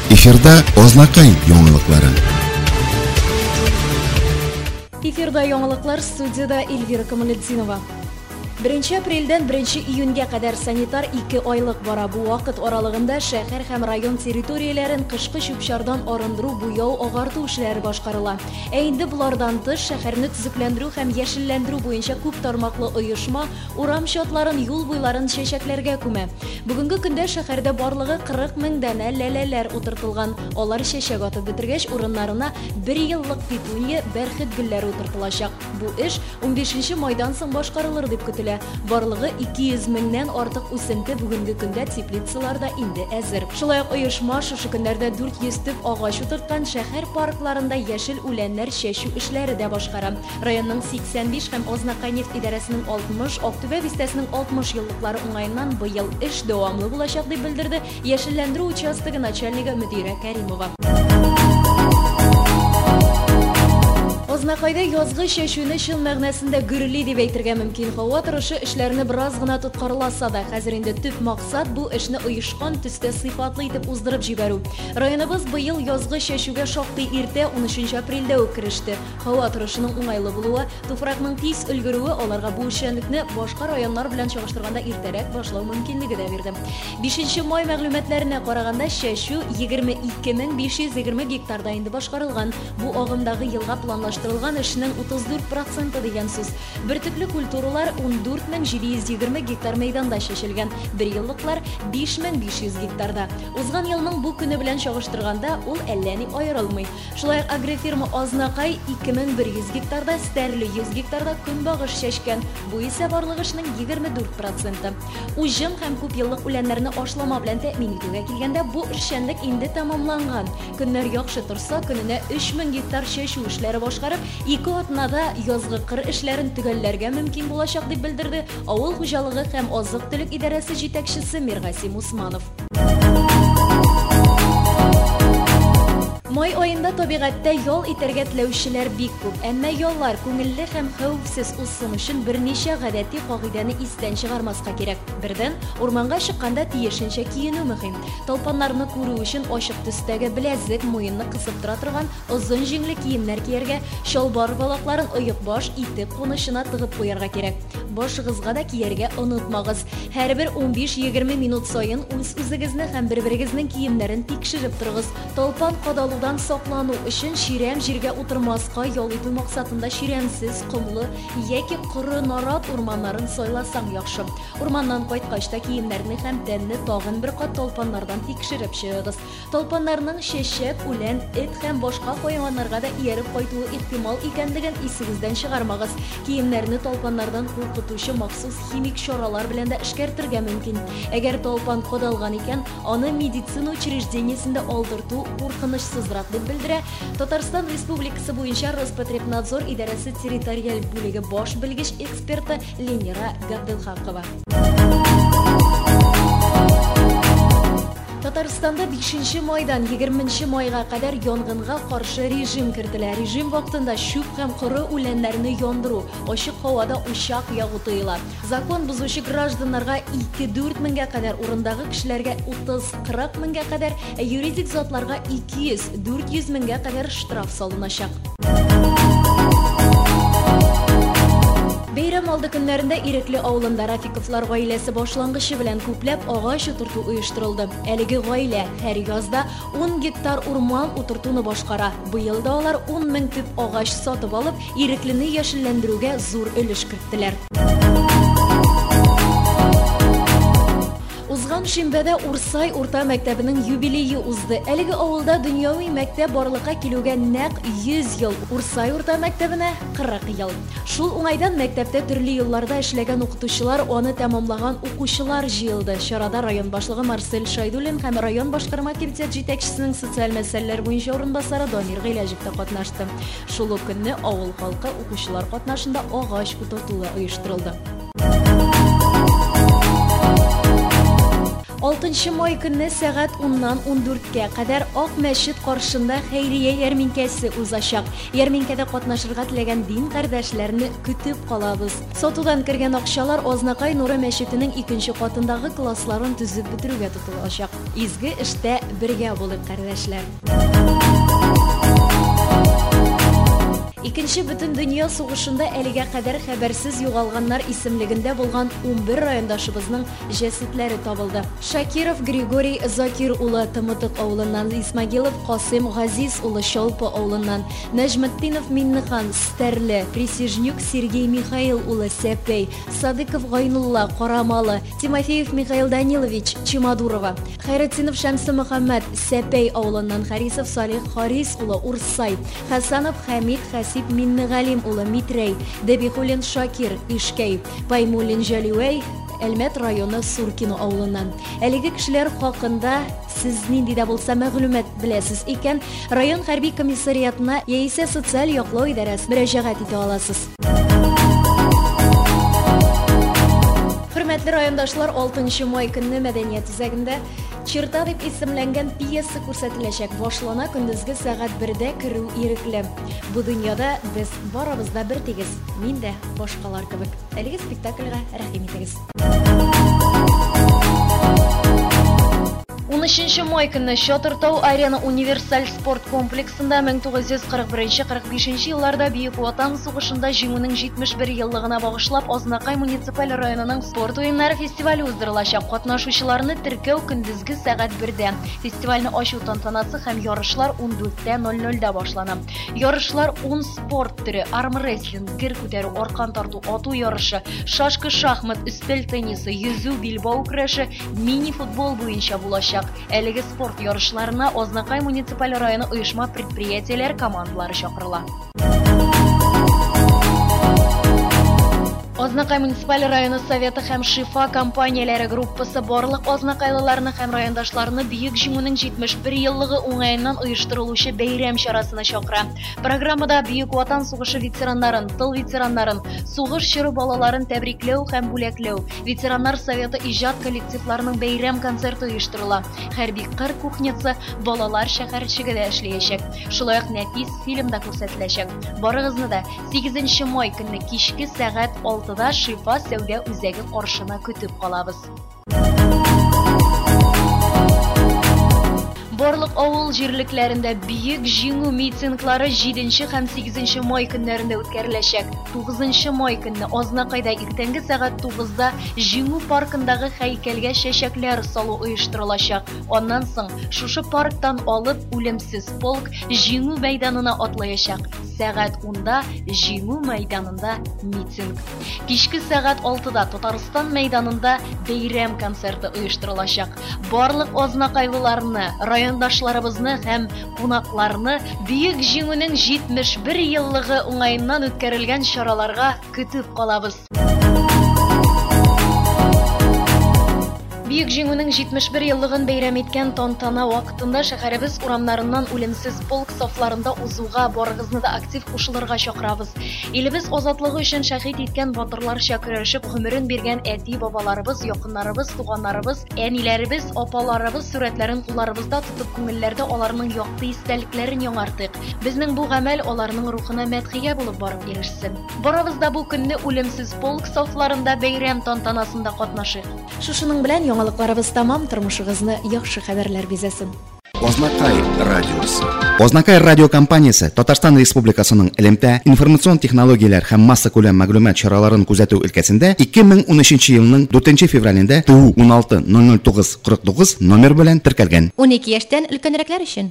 Эфирда Ознакай яңалыклары. Эфирда яңалыклар, студияда Эльвира Камалетдинова. 1 апрельдән 1 июньгә кадәр санитар 2 айлык бара. Бу вакыт аралыгында шәһәр һәм район территорияләрен кышкы чүп-чардан арындыру, буяу, агарту эшләре башкарыла. Инде булардан тыш шәһәрне төзекләндерү һәм яшелләндерү буенча күп тармаклы оешма урам чатларын, юл буйларын чәчәкләргә күмә. Бүгенге көндә шәһәрдә барлыгы 40 мең дәнә ләләләр утыртылган. Алар чәчәк атып бетергәч, урыннарына 1 еллык петуния, бәрхет гөлләре утыртылачак. Бу эш 15 майдан соң башкарылыр дип көтелә. Барлыгы 200 меңнән артык үсенте бүгенге көндә теплицаларда инде әзер. Шулай ук оешма шушы көннәрдә 400 төп агач утырткан шәһәр паркларында яшел үләннәр чәчү эшләре дә башкара. Районның 85 һәм Ознакай нефть идарәсенең 60, Актүбә бистәсенең 60 еллыклары уңаеннан быел эш дәвамлы булачак дип белдерде яшелләндерү участогы начальнигы Мөдирә Кәримова. Ознакайда язгы чәчүне чын мәгънәсендә гөрли дип әйтергә мөмкин. Һава торышы эшләрне бераз гына тоткарласа да, хәзер инде төп максат бу эшне оешкан төстә сыйфатлы итеп уздырып җибәрү. Районыбыз быел язгы чәчүгә шактый иртә 13 апрельдә үк кереште. Һава торышының уңайлы булуы, туфракның тиз өлгерүе аларга бу эшчәнлекне башка районнар белән чагыштырганда иртәрәк башлау мөмкинлеге дә бирде. 5 май мәгълүматларына караганда чәчү 22520 гектарда инде башкарылган. Бу агымдагы елга планлаштырылган эшнең 34% дигән сүз. Бертөкле культуралар 14720 гектар мәйданда чәчелгән. 1 еллыклар 5500 гектарда. Узган елның бу көне белән чагыштырганда ул әллә ни аерылмый. Шулай ук агрофирма Ознакай 2100 гектарда, Стәрле 100 гектарда көнбагыш чәчкән. Бу исә барлык эшнең 24%. Уҗым һәм күп еллык үләннәрне ашлама белән тәэмин итүгә килгәндә бу эшчәнлек инде тәмамланган. Көннәр яхшы торса, көненә 3000 гектар чәчү эшләре башкарып, 2 атнада язгы кыр эшләрен төгәлләргә мөмкин булачак дип белдерде Авыл хуҗалыгы һәм азык-төлек идарәсе җитәкчесе Миргасим Усманов. Май айында табигатьтә ял итәргә теләүчеләр бик күп, әмма яллар күңелле һәм хәвефсез узсын өчен берничә гадәти кагыйдәне истән чыгармаска кирәк. Бердән, урманга чыкканда тиешенчә киенү мөһим. Талпаннарны күрү өчен ачык төстәге беләзек, муенны кысып тора торган озын җиңле киемнәр кияргә, чалбар балакларын оек баш итеп кунышына тыгып куярга кирәк. Башыгызга да кияргә онытмагыз. Һәрбер 15-20 минут саен үзегезне һәм бер-берегезнең киемнәрен тикшереп торыгыз. Талпан кадалудан саклану өчен чирәм җиргә утырмаска ял итү максатында чирәмсез, комлы яки коры нарат урманнарын сайласаң яхшы. Урманнан кайткач та киемнәрне һәм тәнне тагын бер кат талпаннардан тикшереп чыгыгыз. Талпаннарның чәчәк, үлән, эт һәм башка хайваннарга да ияреп кайтуы ихтимал икәнлеген исегездән чыгармагыз. Киемнәрне талпаннардан куркытучы махсус химик чаралар белән дә эшкәртергә мөмкин. Әгәр талпан кадалган икән, аны медицина учреждениесендә алдырту куркынычсызрак дип белдерә Татарстан Республикасы буенча Роспотребнадзор идарәсе территориаль бүлеге баш белгеч эксперты Ленира Габделхакова. Татарстанда 5 майдан 20 майга кадәр янгынга каршы режим кертелә. Режим вакытында чүп һәм коры үләннәрне яндыру, ачык һавада учак ягу тыела. Закон бузучы гражданнарга 2-4 меңгә кадәр, урындагы кешеләргә 30-40 меңгә кадәр, юридик затларга 200-400 меңгә кадәр штраф салыначак. Бәйрәм алды көннәрендә Ирекле авылында Рафиковлар гаиләсе башлангычы белән күпләп агач утырту оештырылды. Әлеге гаилә һәр язда 10 гектар урман утыртуны башкара. Быел да алар 10 мең төп агач сатып алып, Иреклене яшелләндерүгә зур өлеш керттеләр. Узган шимбәдә Урсай урта мәктәбенең юбилее узды. Әлеге авылда дөньяви мәктәп барлыкка килүгә нәкъ 100 ел. Урсай урта мәктәбенә 40 ел. Шул уңайдан мәктәптә төрле елларда эшләгән укытучылар, аны тәмамлаган укучылар җыелды. Чарада район башлыгы Марсель Шайдуллин һәм район башкарма комитет җитәкчесенең социаль мәсьәләләр буенча орынбасары Дамир Гыйләҗев та катнашты. Шул ук көнне авыл халкы укучылар катнашында агач утыртуы оештырылды. 6 май көнне сәгать 10-нан 14-кә кадәр Ак мәчет каршында хәйрия ярминкәсе узачак. Ярминкәдә катнашырга теләгән дин кардәшләрне көтеп калабыз. Сатудан кергән акчалар Азнакай Нуры мәчетенең 2нче катындагы классларын төзеп бетерүгә тотылачак. Изге эштә бергә булып кардәшләр. Икенче бөтен дөнья сугышында әлегә кадәр хәбәрсез югалганнар исемлегендә булган 11 райондашыбызның җәсәтләре табылды. Шакиров Григорий Закир улы Тымытык авылыннан, Исмагилов Касым Газиз улы Шалпы авылыннан, Нәҗметдинов Миннихан Стәрле, Присяжнюк Сергей Михаил улы Сәпәй, Садыков Гайнулла Карамалы, Тимофеев Михаил Данилович Чимадурова, Хайретдинов Шәмсе Мөхәммәд Сәпәй авылыннан, Харисов Салих Харис улы Урсай, Хәсәнов Хәмид Хәсип Миннегалим улы Митрәй, Дәбихулин Шакир Ишкәй, Баймулин Җәлиүәй Әлмәт районы Суркино авылыннан. Әлеге кешеләр хакында сез нинди дә булса мәгълүмат беләсез икән, район хәрби комиссариатына яисә социаль яклау идарәсенә мөрәҗәгать итә аласыз. Хөрмәтле райондашлар, 6 май көнне мәдәният үзәгендә Чирта дип исемләнгән пьеса күрсәтеләчәк. Башлана көндезге сәгать 1-дә керү ирекле. Бу дөньяда без барыбыз да бер тигез. Мин дә башкалар кебек. Әлеге спектакльгә рәхим итегез. 13 май көнне Чатыртау арена универсаль спорт комплексында 1941-45 елларда Бөек Ватан сугышында җиңүнең 71 еллыгына багышлап Азнакай муниципаль районының спорт уеннары фестивале уздырылачак. Катнашучыларны теркәү көндезге сәгать 1-дә. Фестивальне ачу тантанасы һәм ярышлар 14:00-дә башлана. Ярышлар 10 спорт төре: армрестлинг, гер күтәрү, аркан тарту, ату ярышы, шашка, шахмат, өстәл теннисы, йөзү, билбау көрәше, мини-футбол буенча булачак. Әлеге спорт ярышларына Азнакай муниципаль районы оешма предприятиеләр командалары чакырыла. Азнакай муниципаль районы советы һәм Шифа компанияләре группасы барлык азнакайлыларны һәм райондашларны бөек җиңүнең 71 еллыгы уңаеннан оештырылучы бәйрәм чарасына чакыра. Программада Бөек Ватан сугышы ветераннарын, тыл ветераннарын, сугыш чоры балаларын тәбрикләү һәм бүләкләү, ветераннар советы иҗат коллективларының бәйрәм концерты оештырыла. Хәрби кыр кухнясы балалар шәһәрчегендә эшләячәк. Шулай ук нәфис фильм да күрсәтеләчәк. Барыгызны да 8 май көнне кичке сәгать 6-да Шифа сәүдә үзәге каршына көтеп калабыз. Барлык авыл җирлекләрендә бөек җиңү митинглары 7 һәм 8 май көннәрендә үткәреләчәк. 9 май көнне Азнакайда иртәнге сәгать 9-да җиңү паркындагы һәйкәлгә чәчәкләр салу оештырылачак. Аннан соң шушы парктан алып үлемсез полк җиңү мәйданына атлаячак. Сәгать 10-да җиңү мәйданында митинг. Кичке сәгать 6-да Татарстан мәйданында бәйрәм концерты оештырылачак. Барлык азнакайлыларны, райондашларыбызны һәм кунакларны бөек җиңүнең 71 еллыгы уңаеннан үткәрелгән чараларга көтеп калабыз. Бөек җиңүнең 71 еллыгын бәйрәм иткән тантана вакытында шәһәребез урамнарыннан үлемсез полк сафларында узуга, барыгызны да актив кушылырга чакырабыз. Илебез азатлыгы өчен шәһид иткән батырларча көрәшеп гомерен биргән әти-бабаларыбыз, якыннарыбыз, туганнарыбыз, әниләребез, апаларыбыз сурәтләрен кулларыбызда тотып күңелләрдә аларның якты истәлекләрен яңартыйк. Безнең бу гамәл аларның рухына мәдхия булып барып ирешсен. Барабыз да бу көнне үлемсез полк сафларында бәйрәм тантанасында катнашыйк. Шушының белән яңалыкларыбыз тамам, тормышыгызны яхшы хәбәрләр бизәсен. Азнакай радиосы. Азнакай радиокомпаниясе Татарстан Республикасының элемтә, информацион технологияләр һәм масса күләм мәгълүмат чараларын күзәтү өлкәсендә 2013 елның 4 февралендә ТУ 16 009 49 номер белән теркәлгән. 12 яшьтән өлкәнрәкләр өчен